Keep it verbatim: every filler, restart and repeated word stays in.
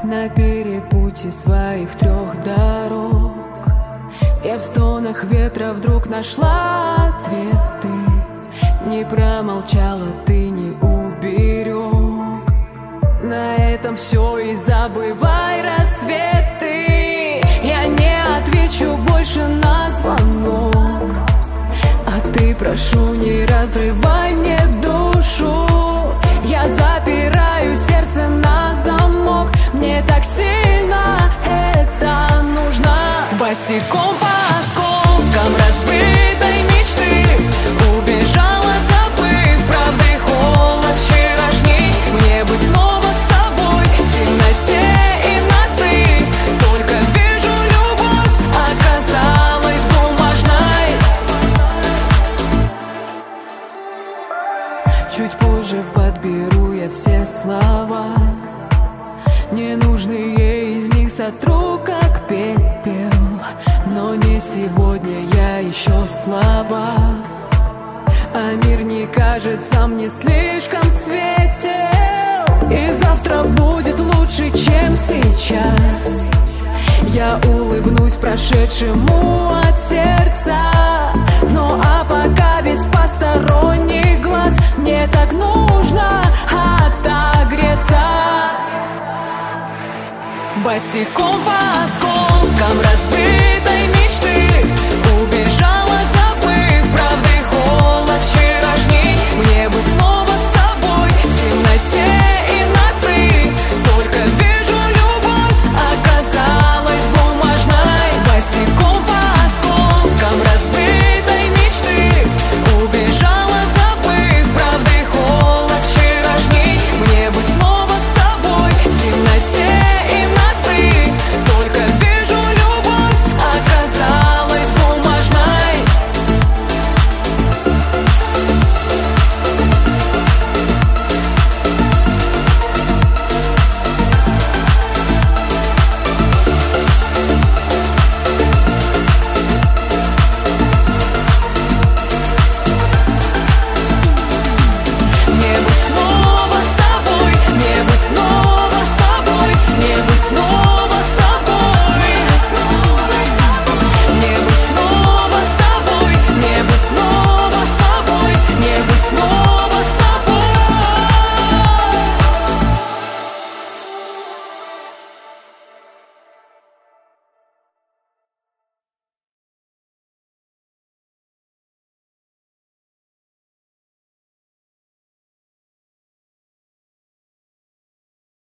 на перепутье своих трех дорог. Я в стонах ветра вдруг нашла ответы. Не промолчала, ты не уберег. На этом все, и забывай рассветы. Я не отвечу больше на звонок, а ты, прошу, не разрывай мне душу. Я запираю сердце на замок. Мне так сильно это нужно. Босиком по осколкам разбитой мечты убежала, забыв правды холод вчерашний. Мне бы снова с тобой в темноте и на ты. Только вижу, любовь оказалась бумажной. Чуть позже подберу я все слова, ненужные из них сотру как пепел. Но не сегодня, я еще слаба, а мир не кажется мне слишком светел. И завтра будет лучше, чем сейчас. Я улыбнусь прошедшему от сердца. Ну а пока без посторонних глаз мне так нужно отогреться. Босиком по осколкам разбить